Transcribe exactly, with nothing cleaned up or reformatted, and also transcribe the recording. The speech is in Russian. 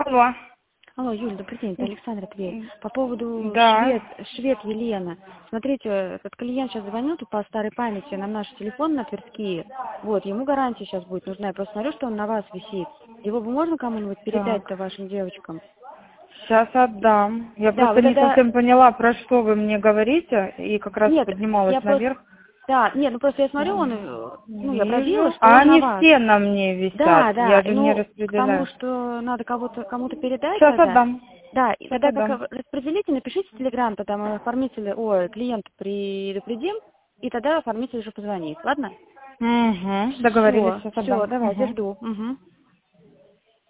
Алло. Алло, Юль, добрый день, это Александра Тверь. По поводу Да. швед, швед Елена. Смотрите, этот клиент сейчас звонил тут по старой памяти на наш телефон, на Тверские. Вот, ему гарантия сейчас будет нужна. Я просто смотрю, что он на вас висит. Его бы можно кому-нибудь передать-то вашим девочкам? Сейчас отдам. Я Да, просто вот не это... совсем поняла, про что вы мне говорите, и как раз Нет, поднималась я наверх. просто... Да, нет, ну просто я смотрю, он, э, ну, я пробила, Вижу. что А он на они вас. все на мне Да, висят, да, я же не ну, к тому, распределяю. что надо кого-то, кому-то передать Сейчас тогда. отдам. Да, и Сейчас тогда отдам. как распределите, напишите в Телеграм, тогда мы оформителя, ой, клиента предупредим, и тогда оформитель уже позвонит, ладно? Угу. Договорились, Все, сейчас все, отдам. давайте, Угу. жду. Угу.